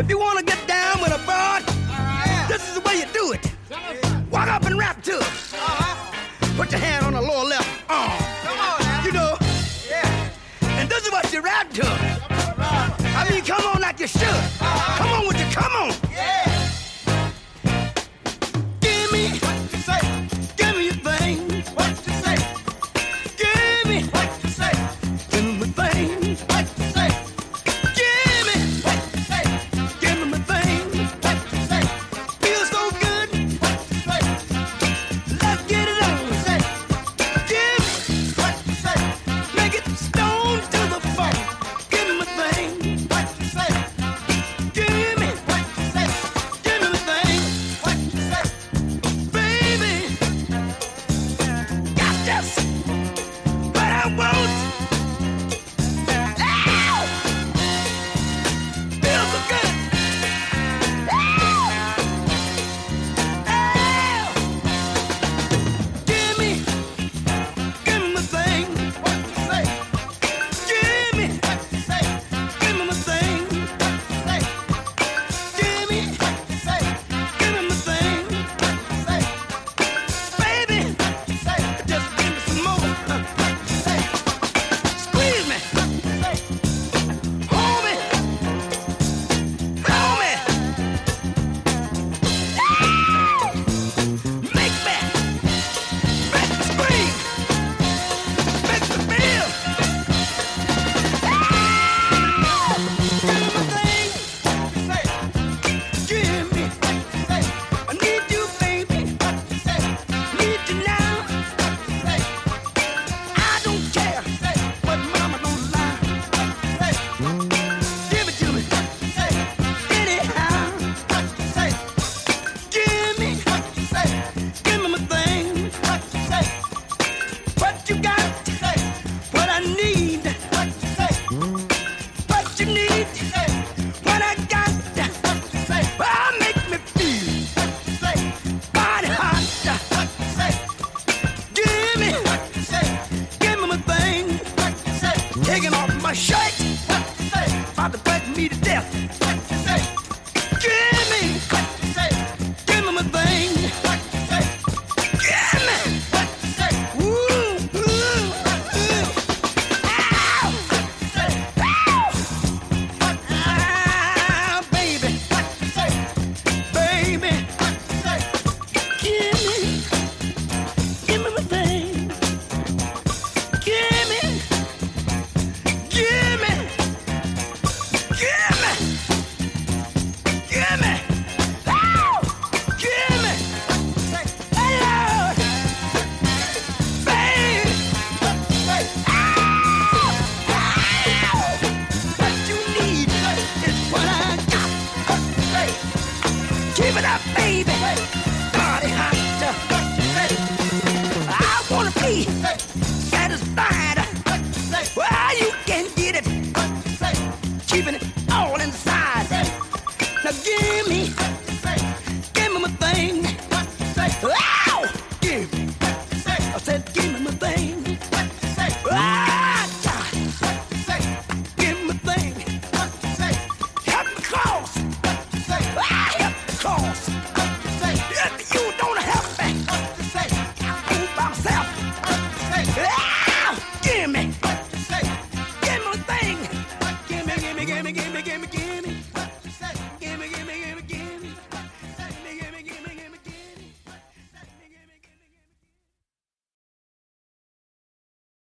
If you want to get down with a broad, this is the way you do it. Walk up and rap to it. Put your hand on the lower left arm. Come on now. You know, Yeah. and this is what you rap to. I mean, come on like you should. Come on with you, come on. Yeah. Give me, What you say? give me your thing. What you say? Give me, What you say? give me my thing. What you say? Give me, What you say? give me my thing. What you say? Feels so good. What you say? Let's get it on. Say Give me, what you say? make it stone to the funk. Give me my thing. What you say? Give me, What you say? give me my thing. What you say? Baby, got this, but I won't. Ow! Feels so good. Ow! Ow! Give me my thing. What you say? Give me What you say? my thing. What you say? Give me What you say? my thing. What you say? Baby, What you say? just give me some more. What you say? Squeeze me, What you say? hold me, hold me. Ow! Make me scream, make me feel. Ow! Give me my thing, Say give me. what you say? I need you, baby, What you say? need you now. What you say? I don't care Say what mama don't lie. say Give it to me say anyhow. what you say? Give me my thing. What you say? What you got? Say What I need. what you say? What you need. Say What I got. what you say? Oh, make me feel Say body hot. what you say? Give me my thing. What you say? Taking off my shirt. What you say? About to bite me to death. What you say? Give me my thing. What you say? Give me. What you say? Ooh, ooh, ooh. Ow! Say Ow! Ah, baby, what you say? baby. What you say? Give me my thing. Give me, give me, give me, give me. Ow! Give me. Hey, Lord. Babe. Say Ow! Ow! What you need is what I got. say Keep it up, baby. Body hot. I wanna be